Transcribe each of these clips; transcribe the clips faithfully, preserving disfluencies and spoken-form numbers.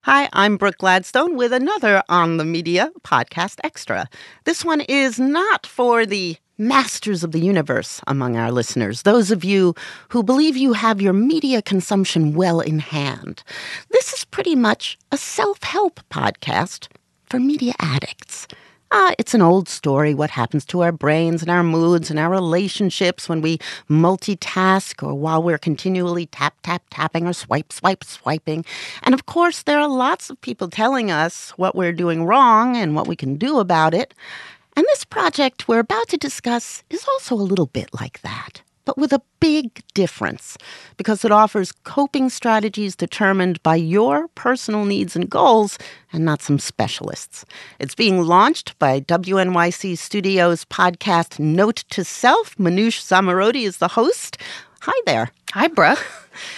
Hi, I'm Brooke Gladstone with another On the Media Podcast Extra. This one is not for the masters of the universe among our listeners, those of you who believe you have your media consumption well in hand. This is pretty much a self-help podcast for media addicts. Ah, uh, it's an old story, what happens to our brains and our moods and our relationships when we multitask or while we're continually tap, tap, tapping or swipe, swipe, swiping. And of course, there are lots of people telling us what we're doing wrong and what we can do about it. And this project we're about to discuss is also a little bit like that, but with a big difference, because it offers coping strategies determined by your personal needs and goals and not some specialists. It's being launched by W N Y C Studios podcast Note to Self. Manoush Zomorodi is the host. Hi there. Hi, Brooke.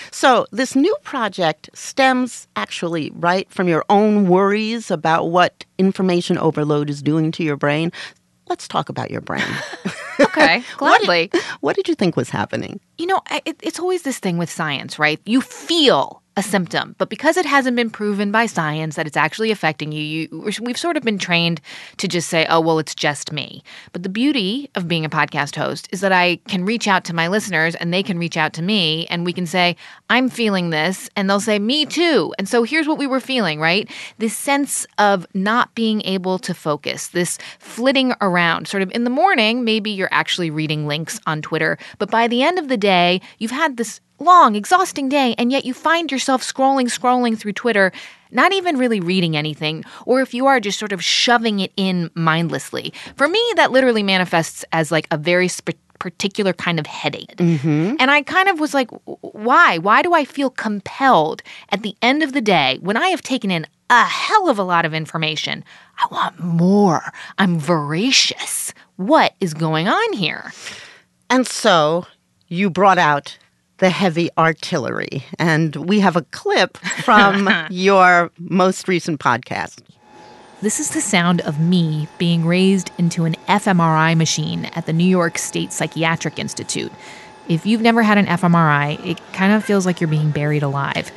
So this new project stems actually right from your own worries about what information overload is doing to your brain. Let's talk about your brain. Okay, gladly. What did, what did you think was happening? You know, it, it's always this thing with science, right? You feel a symptom, but because it hasn't been proven by science that it's actually affecting you, you, we've sort of been trained to just say, oh, well, it's just me. But the beauty of being a podcast host is that I can reach out to my listeners and they can reach out to me and we can say, I'm feeling this, and they'll say, me too. And so here's what we were feeling, right? This sense of not being able to focus, this flitting around. Sort of in the morning, maybe you're actually reading links on Twitter, but by the end of the day, you've had this long, exhausting day, and yet you find yourself scrolling, scrolling through Twitter, not even really reading anything, or if you are, just sort of shoving it in mindlessly. For me, that literally manifests as like a very sp- particular kind of headache. Mm-hmm. And I kind of was like, why? Why do I feel compelled at the end of the day when I have taken in a hell of a lot of information? I want more. I'm voracious. What is going on here? And so you brought out the heavy artillery, and we have a clip from your most recent podcast. This is the sound of me being raised into an F M R I machine at the New York State Psychiatric Institute. If you've never had an F M R I, it kind of feels like you're being buried alive.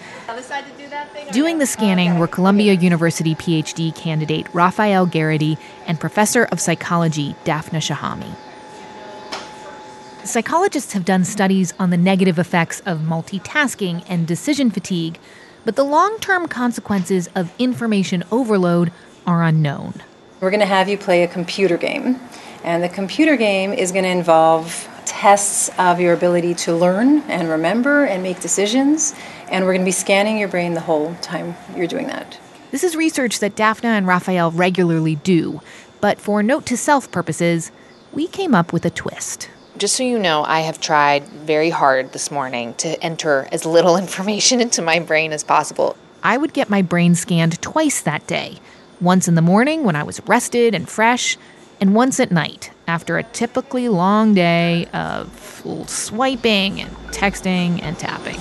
Doing the scanning were Columbia University P H D candidate Raphael Garrity and professor of psychology Daphna Shahami. Psychologists have done studies on the negative effects of multitasking and decision fatigue, but the long-term consequences of information overload are unknown. We're going to have you play a computer game, and the computer game is going to involve tests of your ability to learn and remember and make decisions, and we're going to be scanning your brain the whole time you're doing that. This is research that Daphna and Raphael regularly do, but for note-to-self purposes, we came up with a twist. Just so you know, I have tried very hard this morning to enter as little information into my brain as possible. I would get my brain scanned twice that day, once in the morning when I was rested and fresh, and once at night after a typically long day of swiping and texting and tapping.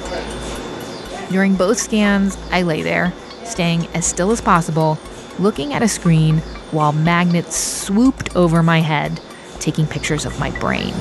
During both scans, I lay there, staying as still as possible, looking at a screen while magnets swooped over my head, taking pictures of my brain.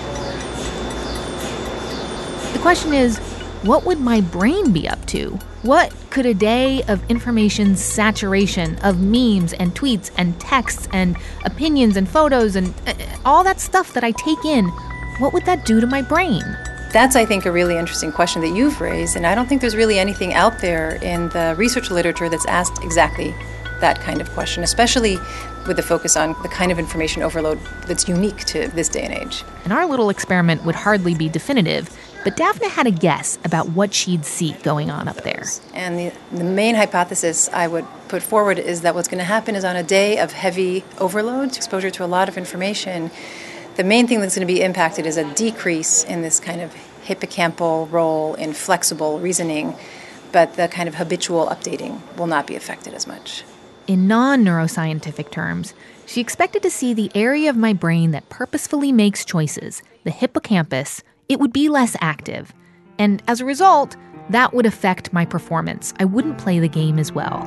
The question is, what would my brain be up to? What could a day of information saturation of memes and tweets and texts and opinions and photos and uh, all that stuff that I take in, what would that do to my brain? That's, I think, a really interesting question that you've raised, and I don't think there's really anything out there in the research literature that's asked exactly that kind of question, especially with the focus on the kind of information overload that's unique to this day and age. And our little experiment would hardly be definitive, but Daphna had a guess about what she'd see going on up there. And the, the main hypothesis I would put forward is that what's going to happen is on a day of heavy overload, exposure to a lot of information, the main thing that's going to be impacted is a decrease in this kind of hippocampal role in flexible reasoning, but the kind of habitual updating will not be affected as much. In non-neuroscientific terms, she expected to see the area of my brain that purposefully makes choices, the hippocampus, it would be less active. And as a result, that would affect my performance. I wouldn't play the game as well.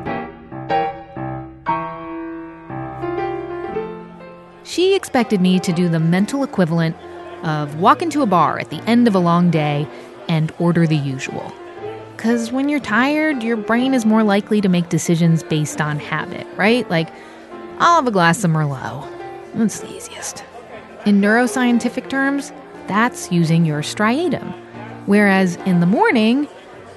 She expected me to do the mental equivalent of walk into a bar at the end of a long day and order the usual. because when you're tired, your brain is more likely to make decisions based on habit, right? Like, I'll have a glass of Merlot. That's the easiest. In neuroscientific terms, that's using your striatum. Whereas in the morning,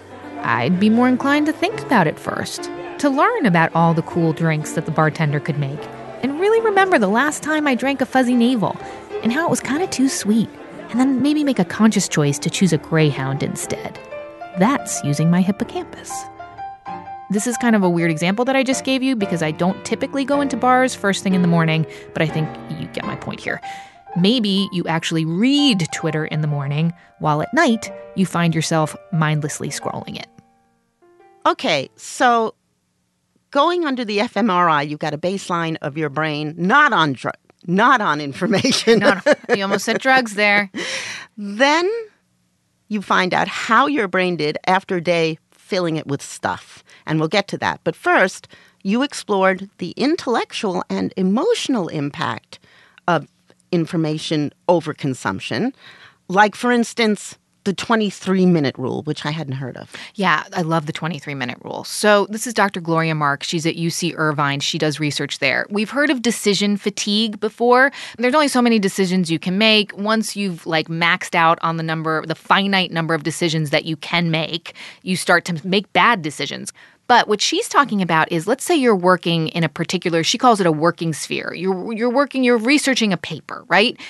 I'd be more inclined to think about it first, to learn about all the cool drinks that the bartender could make, and really remember the last time I drank a fuzzy navel and how it was kind of too sweet, and then maybe make a conscious choice to choose a Greyhound instead. That's using my hippocampus. This is kind of a weird example that I just gave you because I don't typically go into bars first thing in the morning, but I think you get my point here. Maybe you actually read Twitter in the morning, while at night you find yourself mindlessly scrolling it. Okay, so going under the f M R I, you've got a baseline of your brain not on dr- not on information. No, no, you almost said drugs there. Then you find out how your brain did after a day filling it with stuff. And we'll get to that. But first, you explored the intellectual and emotional impact of information overconsumption. Like, for instance, the twenty-three minute rule, which I hadn't heard of. Yeah, I love the twenty-three minute rule. So this is Doctor Gloria Mark. She's at U C Irvine. She does research there. We've heard of decision fatigue before. There's only so many decisions you can make. Once you've like maxed out on the number, the finite number of decisions that you can make, you start to make bad decisions. But what she's talking about is, let's say you're working in a particular, she calls it a working sphere. You're you're working, you're researching a paper, right?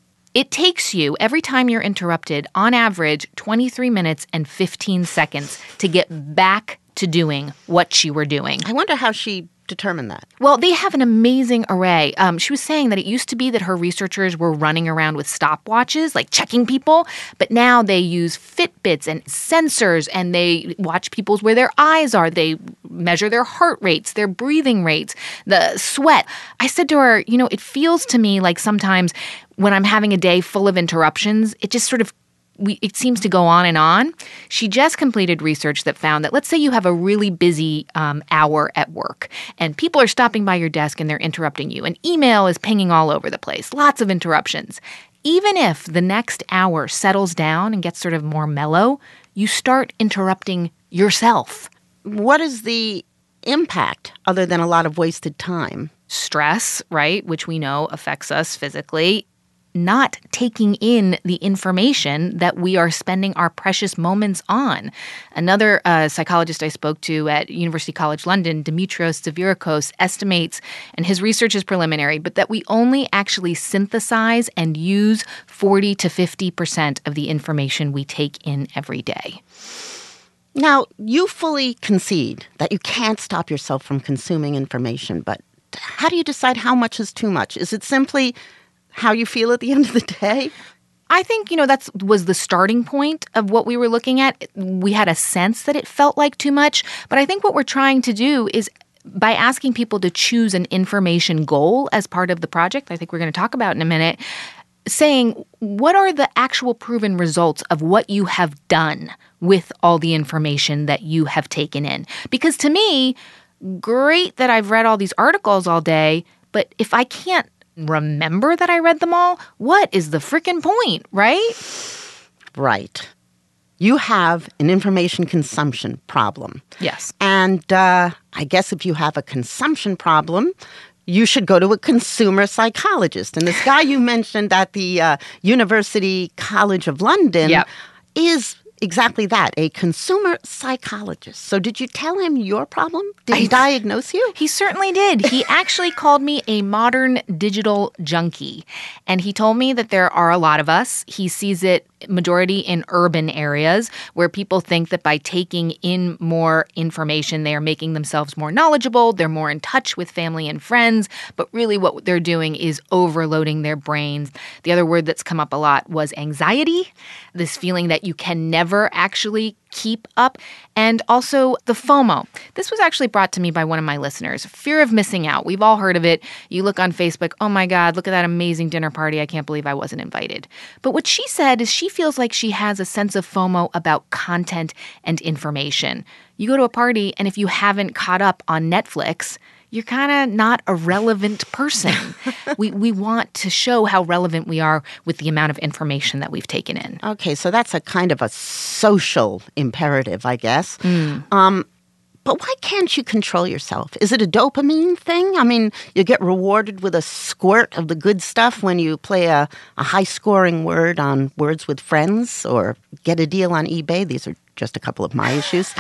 It takes you, every time you're interrupted, on average, twenty-three minutes and fifteen seconds to get back to doing what you were doing. I wonder how she determined that. Well, they have an amazing array. Um, she was saying that it used to be that her researchers were running around with stopwatches, like checking people, but now they use Fitbits and sensors, and they watch people's where their eyes are. They measure their heart rates, their breathing rates, the sweat. I said to her, you know, it feels to me like sometimes when I'm having a day full of interruptions, it just sort of We, it seems to go on and on. She just completed research that found that, let's say you have a really busy um, hour at work and people are stopping by your desk and they're interrupting you. An email is pinging all over the place, lots of interruptions. Even if the next hour settles down and gets sort of more mellow, you start interrupting yourself. What is the impact other than a lot of wasted time? Stress, right, which we know affects us physically. Not taking in the information that we are spending our precious moments on. Another uh, psychologist I spoke to at University College London, Dimitrios Zavirakos, estimates, and his research is preliminary, but that we only actually synthesize and use forty to fifty percent of the information we take in every day. Now, you fully concede that you can't stop yourself from consuming information, but how do you decide how much is too much? Is it simply how you feel at the end of the day? I think, you know, that was the starting point of what we were looking at. We had a sense that it felt like too much. But I think what we're trying to do is, by asking people to choose an information goal as part of the project, I think we're going to talk about in a minute, saying, what are the actual proven results of what you have done with all the information that you have taken in? Because to me, great that I've read all these articles all day, but if I can't remember that I read them all, what is the frickin' point, right? Right. You have an information consumption problem. Yes. And uh, I guess if you have a consumption problem, you should go to a consumer psychologist. And this guy you mentioned at the uh, University College of London yep. is exactly that, a consumer psychologist. So did you tell him your problem? Did he I, diagnose you? He certainly did. He actually called me a modern digital junkie. And he told me that there are a lot of us. He sees it majority in urban areas where people think that by taking in more information, they are making themselves more knowledgeable, they're more in touch with family and friends, but really what they're doing is overloading their brains. The other word that's come up a lot was anxiety, this feeling that you can never actually keep up, and also the FOMO. This was actually brought to me by one of my listeners. Fear of missing out. We've all heard of it. You look on Facebook, oh my God, look at that amazing dinner party. I can't believe I wasn't invited. But what she said is she feels like she has a sense of FOMO about content and information. You go to a party, and if you haven't caught up on Netflix, you're kind of not a relevant person. we we want to show how relevant we are with the amount of information that we've taken in. Okay, so that's a kind of a social imperative, I guess. Mm. Um, but why can't you control yourself? Is it a dopamine thing? I mean, you get rewarded with a squirt of the good stuff when you play a, a high-scoring word on Words with Friends or get a deal on eBay. These are just a couple of my issues.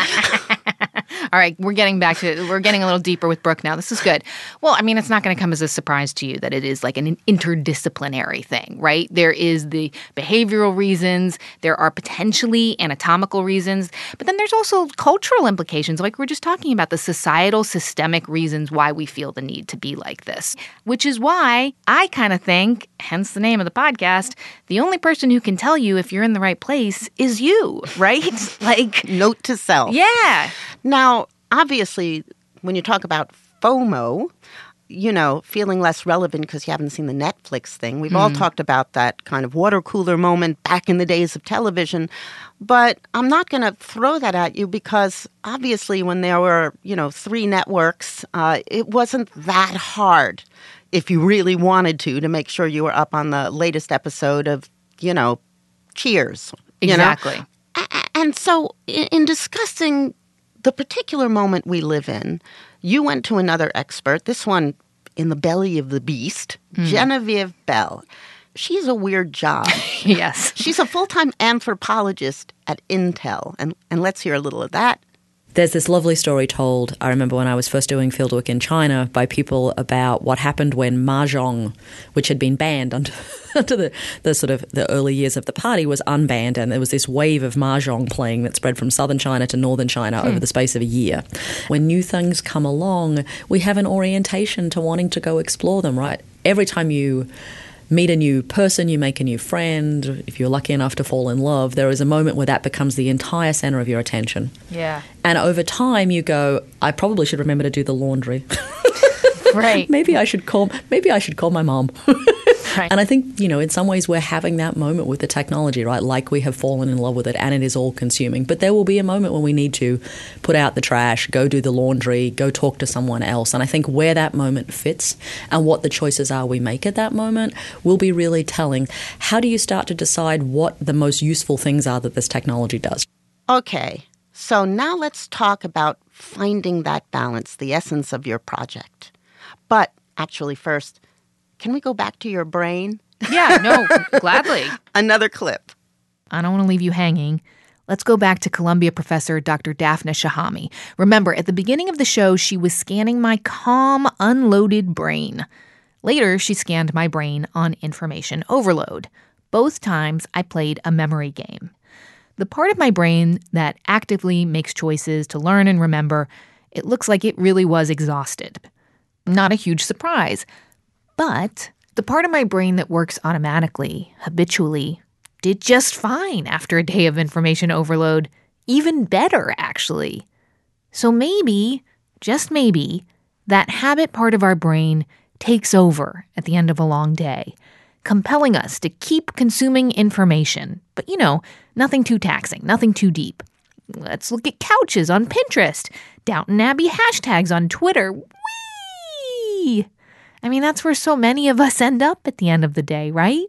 All right, we're getting back to we're getting a little deeper with Brooke now. This is good. Well, I mean, it's not going to come as a surprise to you that it is like an interdisciplinary thing, right? There is the behavioral reasons, there are potentially anatomical reasons, but then there's also cultural implications, like we we're just talking about, the societal systemic reasons why we feel the need to be like this. Which is why I kind of think, hence the name of the podcast, the only person who can tell you if you're in the right place is you, right? Like, note to self. Yeah. Now, obviously, when you talk about FOMO, you know, feeling less relevant because you haven't seen the Netflix thing. We've mm. all talked about that kind of water cooler moment back in the days of television. But I'm not going to throw that at you because obviously when there were, you know, three networks, uh, it wasn't that hard if you really wanted to, to make sure you were up on the latest episode of, you know, Cheers. You exactly. know? And so in discussing the particular moment we live in, you went to another expert, this one in the belly of the beast, mm. Genevieve Bell. She's a weird job. Yes. She's a full-time anthropologist at Intel. And, and let's hear a little of that. There's this lovely story told, I remember when I was first doing fieldwork in China, by people about what happened when Mahjong, which had been banned under, under the, the sort of the early years of the party, was unbanned. And there was this wave of Mahjong playing that spread from southern China to northern China hmm. over the space of a year. When new things come along, we have an orientation to wanting to go explore them, right? Every time you meet a new person, you make a new friend, if you're lucky enough to fall in love, there is a moment where that becomes the entire center of your attention. Yeah. And over time you go, I probably should remember to do the laundry. Right. Maybe I should call maybe I should call my mom. Right. And I think, you know, in some ways we're having that moment with the technology, right? Like we have fallen in love with it and it is all consuming. But there will be a moment when we need to put out the trash, go do the laundry, go talk to someone else. And I think where that moment fits and what the choices are we make at that moment will be really telling. How do you start to decide what the most useful things are that this technology does? Okay. So now let's talk about finding that balance, the essence of your project. But actually first, can we go back to your brain? Yeah, no, gladly. Another clip. I don't want to leave you hanging. Let's go back to Columbia professor Doctor Daphna Shahami. Remember, at the beginning of the show, she was scanning my calm, unloaded brain. Later, she scanned my brain on information overload. Both times, I played a memory game. The part of my brain that actively makes choices to learn and remember, it looks like it really was exhausted. Not a huge surprise. But the part of my brain that works automatically, habitually, did just fine after a day of information overload. Even better, actually. So maybe, just maybe, that habit part of our brain takes over at the end of a long day, compelling us to keep consuming information. But, you know, nothing too taxing, nothing too deep. Let's look at couches on Pinterest, Downton Abbey hashtags on Twitter. Whee! I mean, that's where so many of us end up at the end of the day, right?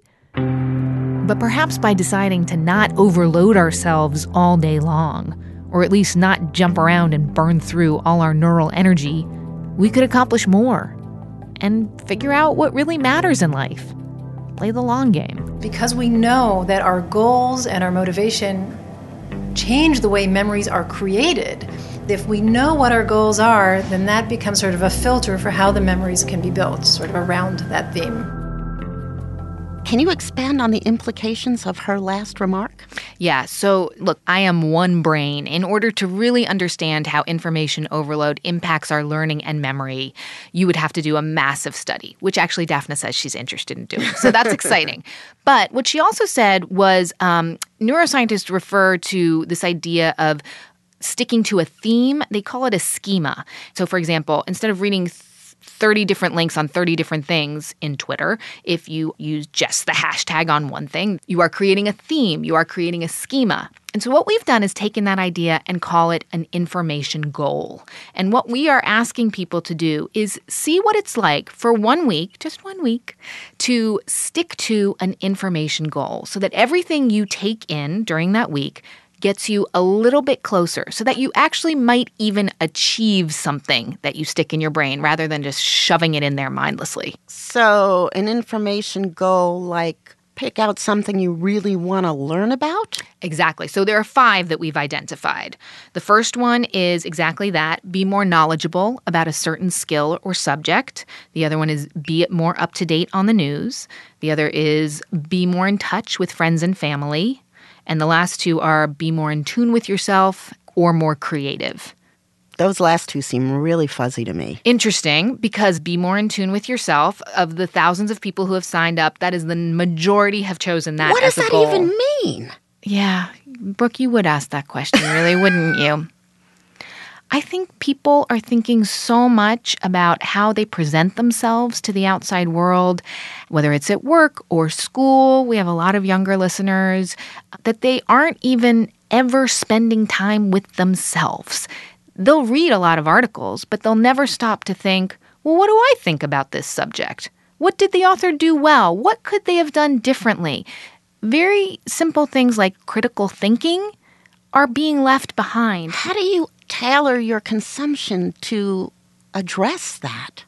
But perhaps by deciding to not overload ourselves all day long, or at least not jump around and burn through all our neural energy, we could accomplish more and figure out what really matters in life. Play the long game. Because we know that our goals and our motivation change the way memories are created. If we know what our goals are, then that becomes sort of a filter for how the memories can be built, sort of around that theme. Can you expand on the implications of her last remark? Yeah, so look, I am one brain. In order to really understand how information overload impacts our learning and memory, you would have to do a massive study, which actually Daphna says she's interested in doing. So that's exciting. But what she also said was um, neuroscientists refer to this idea of sticking to a theme. They call it a schema. So, for example, instead of reading th- thirty different links on thirty different things in Twitter. If you use just the hashtag on one thing, you are creating a theme, you are creating a schema. And so what we've done is taken that idea and call it an information goal. And what we are asking people to do is see what it's like for one week, just one week, to stick to an information goal so that everything you take in during that week gets you a little bit closer, so that you actually might even achieve something that you stick in your brain rather than just shoving it in there mindlessly. So an information goal like pick out something you really want to learn about? Exactly. So there are five that we've identified. The first one is exactly that, be more knowledgeable about a certain skill or subject. The other one is be more up to date on the news. The other is be more in touch with friends and family. And the last two are be more in tune with yourself or more creative. Those last two seem really fuzzy to me. Interesting, because be more in tune with yourself. Of the thousands of people who have signed up, that is the majority have chosen that What as does a that goal. even mean? Yeah, Brooke, you would ask that question, really, wouldn't you? I think people are thinking so much about how they present themselves to the outside world, whether it's at work or school. We have a lot of younger listeners, that they aren't even ever spending time with themselves. They'll read a lot of articles, but they'll never stop to think, well, what do I think about this subject? What did the author do well? What could they have done differently? Very simple things like critical thinking are being left behind. How do you tailor your consumption to address that?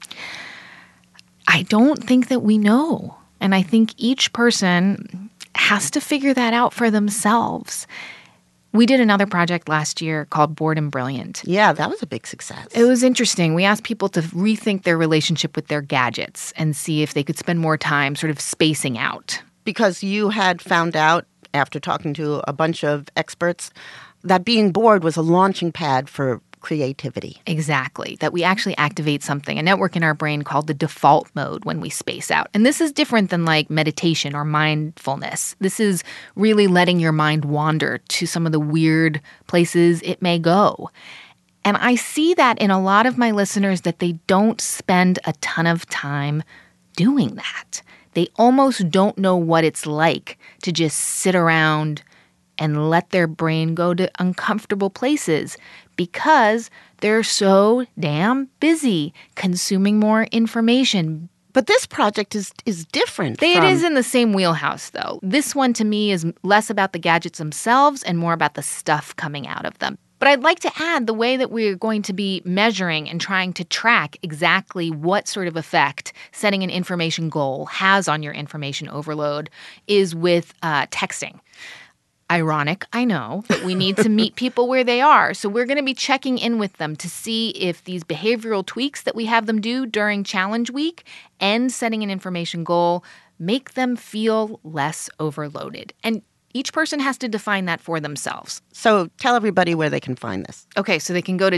I don't think that we know. And I think each person has to figure that out for themselves. We did another project last year called Bored and Brilliant. Yeah, that was a big success. It was interesting. We asked people to rethink their relationship with their gadgets and see if they could spend more time sort of spacing out. Because you had found out, after talking to a bunch of experts, that being bored was a launching pad for creativity. Exactly. That we actually activate something, a network in our brain called the default mode when we space out. And this is different than like meditation or mindfulness. This is really letting your mind wander to some of the weird places it may go. And I see that in a lot of my listeners that they don't spend a ton of time doing that. They almost don't know what it's like to just sit around and let their brain go to uncomfortable places because they're so damn busy consuming more information. But this project is is different. It from... is in the same wheelhouse, though. This one, to me, is less about the gadgets themselves and more about the stuff coming out of them. But I'd like to add the way that we're going to be measuring and trying to track exactly what sort of effect setting an information goal has on your information overload is with uh, texting. Ironic, I know, but we need to meet people where they are. So we're going to be checking in with them to see if these behavioral tweaks that we have them do during challenge week and setting an information goal make them feel less overloaded. And each person has to define that for themselves. So tell everybody where they can find this. Okay, so they can go to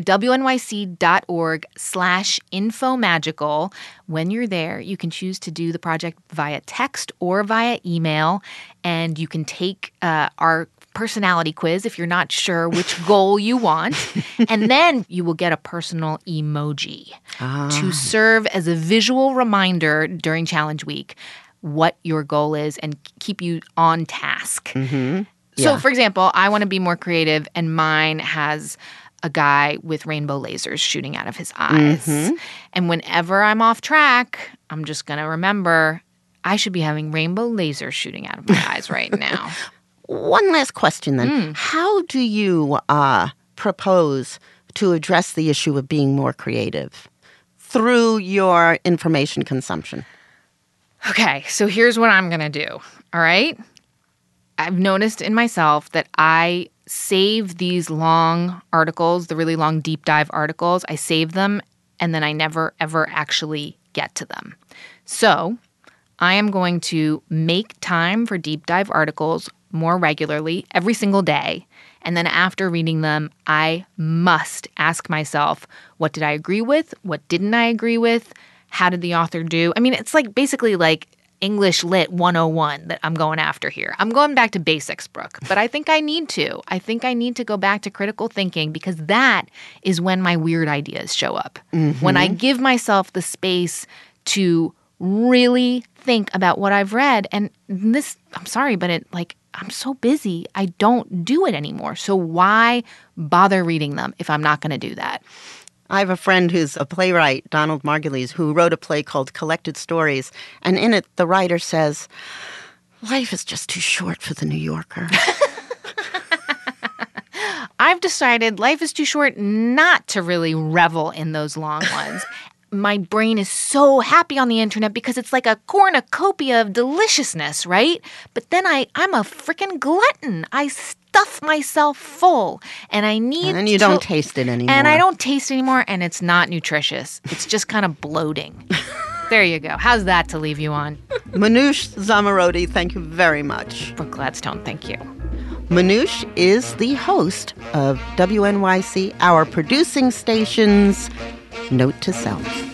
wnyc.org slash infomagical. When you're there, you can choose to do the project via text or via email, and you can take uh, our personality quiz if you're not sure which goal you want. And then you will get a personal emoji ah. to serve as a visual reminder during challenge week what your goal is and keep you on task. Mm-hmm. So, Yeah. for example, I want to be more creative, and mine has a guy with rainbow lasers shooting out of his eyes. Mm-hmm. And whenever I'm off track, I'm just going to remember I should be having rainbow lasers shooting out of my eyes right now. One last question then. Mm. How do you uh, propose to address the issue of being more creative through your information consumption? Okay, so here's what I'm going to do, all right? I've noticed in myself that I save these long articles, the really long deep dive articles. I save them, and then I never, ever actually get to them. So I am going to make time for deep dive articles more regularly every single day. And then after reading them, I must ask myself, what did I agree with? What didn't I agree with? How did the author do? I mean, it's like basically like English Lit one oh one that I'm going after here. I'm going back to basics, Brooke, but I think I need to. I think I need to go back to critical thinking because that is when my weird ideas show up. Mm-hmm. When I give myself the space to really think about what I've read. And this, I'm sorry, but it like, I'm so busy, I don't do it anymore. So why bother reading them if I'm not going to do that? I have a friend who's a playwright, Donald Margulies, who wrote a play called Collected Stories. And in it, the writer says, life is just too short for the New Yorker. I've decided life is too short not to really revel in those long ones. My brain is so happy on the internet because it's like a cornucopia of deliciousness, right? But then I, I'm a freaking glutton. I stuff myself full, and I need And then you to, don't taste it anymore. And I don't taste it anymore, and it's not nutritious. It's just kind of bloating. There you go. How's that to leave you on? Manoush Zomorodi, thank you very much. Brooke Gladstone, thank you. Manoush is the host of W N Y C, our producing station's Note to Self.